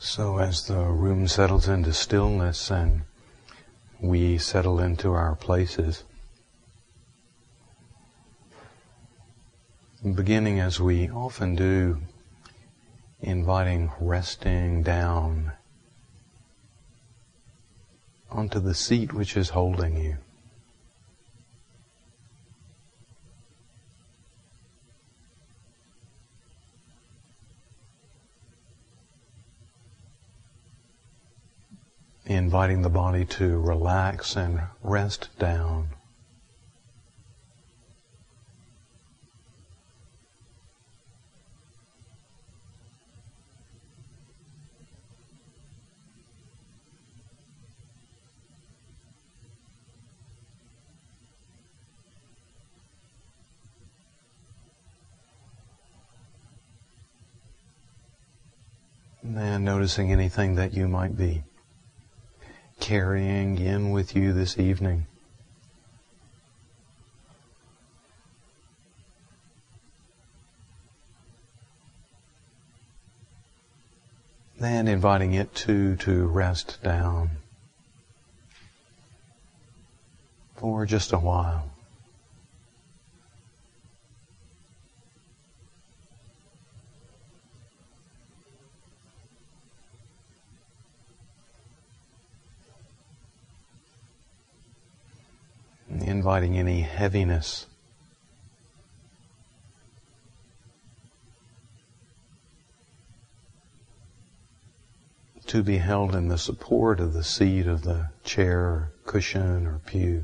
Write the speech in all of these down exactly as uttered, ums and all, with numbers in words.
So as the room settles into stillness and we settle into our places, beginning as we often do, inviting resting down onto the seat which is holding you. Inviting the body to relax and rest down. And noticing anything that you might be carrying in with you this evening. And inviting it to, to rest down for just a while. Inviting any heaviness to be held in the support of the seat of the chair or cushion or pew.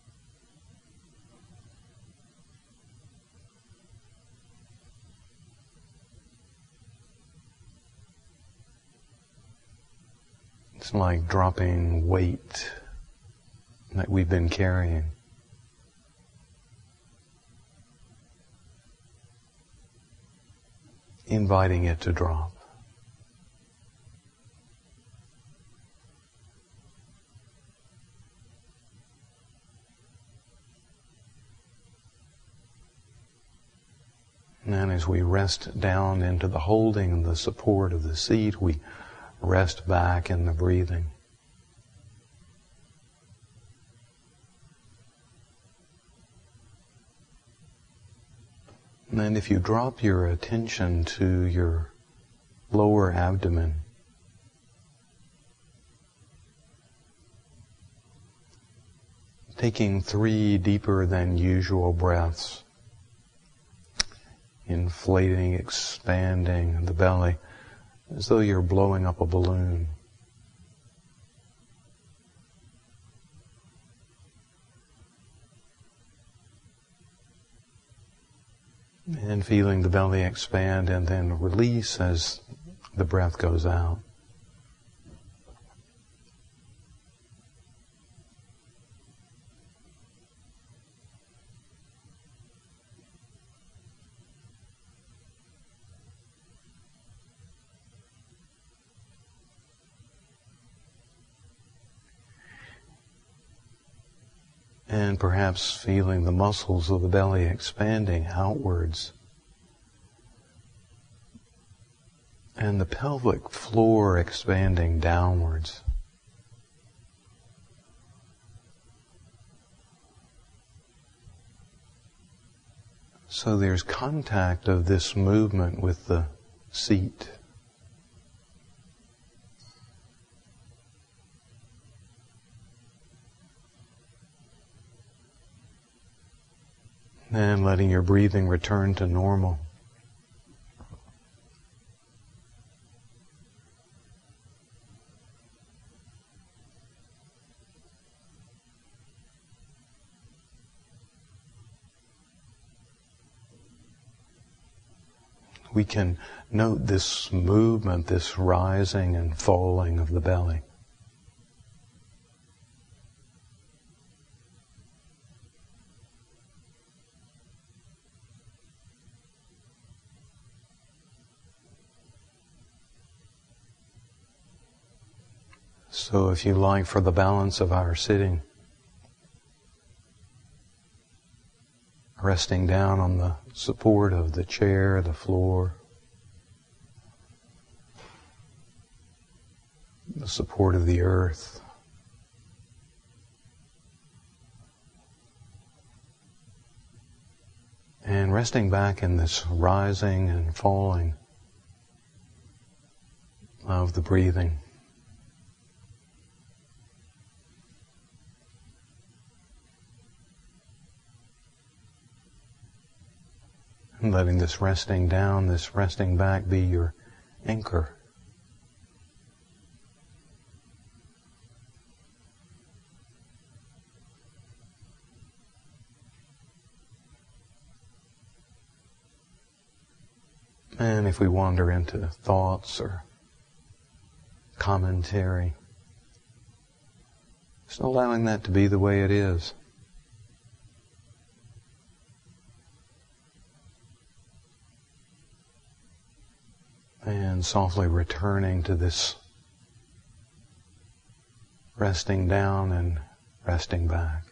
It's like dropping weight that we've been carrying. Inviting it to drop. And then as we rest down into the holding and the support of the seat, we rest back in the breathing. And then if you drop your attention to your lower abdomen, taking three deeper than usual breaths, inflating, expanding the belly as though you're blowing up a balloon. And feeling the belly expand and then release as the breath goes out. And perhaps feeling the muscles of the belly expanding outwards. And the pelvic floor expanding downwards. So there's contact of this movement with the seat. And letting your breathing return to normal. We can note this movement, this rising and falling of the belly. So if you like, for the balance of our sitting, resting down on the support of the chair, the floor, the support of the earth. And resting back in this rising and falling of the breathing. And letting this resting down, this resting back be your anchor. And if we wander into thoughts or commentary, just allowing that to be the way it is. And softly returning to this resting down and resting back.